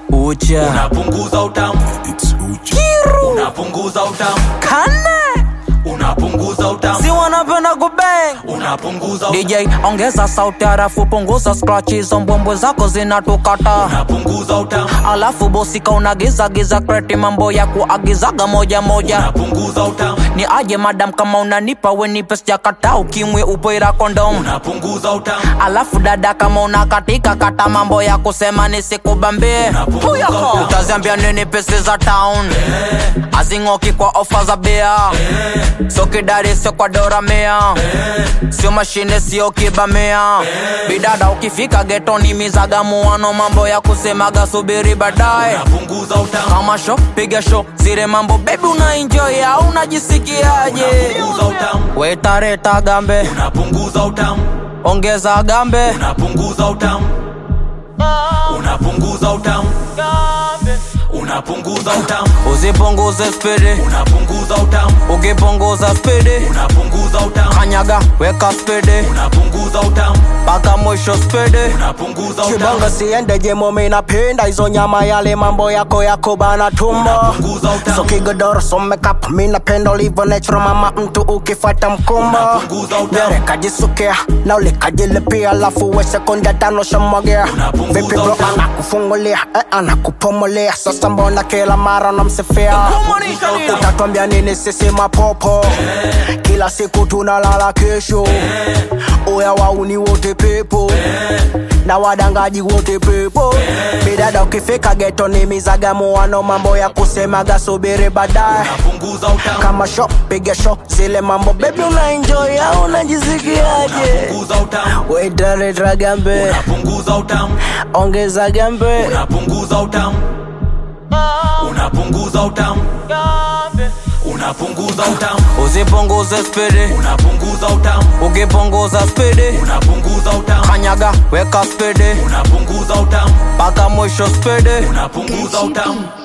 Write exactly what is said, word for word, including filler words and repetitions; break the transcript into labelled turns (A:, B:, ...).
A: Ucha
B: unapunguza utamu.
C: It's Ucha.
B: Unapunguza utamu.
A: Kane
B: Unapunguza utamu.
A: si wanapenda kubang.
B: Unapunguza utamu.
A: D J ongeza sauti halafu punguza scratches, mbwembwe zako zinatukata.
B: Unapunguza utamu.
A: Alafu bosika unagiza giza kreti, mambo ya kuagizaga moja moja.
B: Unapunguza utamu.
A: Ni aje madam kama unanipa we nipe sijakata, ukimwe upoira kondom.
B: Unapunguza utamu.
A: Alafu dada kama unakatika kata, mambo ya kusema nisikubambie.
B: Unapunguza
A: Utaziambia nini pesi za town,
B: eh,
A: azingoki kwa ofa za bia,
B: eh,
A: so kidari sio kwa dora mea,
B: eh,
A: sio mashine sio kibamea. Bidada ukifika getoni mizaga muano, mambo ya kusemaga subiri baadaye.
B: unapunguza utamu.
A: Kama show piga show zile mambo baby una enjoy au unajisikiaje?
B: Unapunguza utamu.
A: Weta reta gambe
B: Unapunguza utamu.
A: ongeza gambe.
B: Unapunguza utamu. Unapunguza utamu. Unapunguza utamu.
A: Usipunguze speed,
B: Unapunguza utamu.
A: ukipunguza speed
B: Unapunguza utamu.
A: kanyaga weka speed
B: Unapunguza utamu.
A: paka mwisho speed.
B: Unapunguza utamu.
D: Kibongo siende jemo minapenda hizo nyama yale mambo yako yako bana tumbo.
B: Unapunguza utamu.
D: So kigodoro so makeup minapenda olivo natural mama mtu ukifata mkumbo.
B: Unapunguza utamu.
D: Yere kajisukia na ule kajilipia alafu we sekunde tano shamwagea.
B: Unapunguza
D: Vipi bro
B: utamu.
D: anakufungulia eh, anakupomolea sasa mbona kila mara namsifia. Utatuambia nini sisi mapopo kila siku tunalala kesho. Oya wauni wote pepo na wadangaji wote pepo. Bidada ukifika geto ni mizaga muano, mambo ya kusemaga subiri baadaye.
B: Unapunguza utamu.
D: Kama show piga show zile mambo baby una enjoy au unajisikiaje?
B: Unapunguza utamu.
D: Weta reta gambe
B: Unapunguza utamu.
D: ongeza gambe.
B: Unapunguza utamu. Unapunguza utamu. Unapunguza utamu.
A: Usipunguze speed,
B: Unapunguza utamu.
A: ukipunguza speed
B: Unapunguza utamu.
A: kanyaga weka speed
B: Unapunguza utamu.
A: paka mwisho speed.
B: Unapunguza utamu.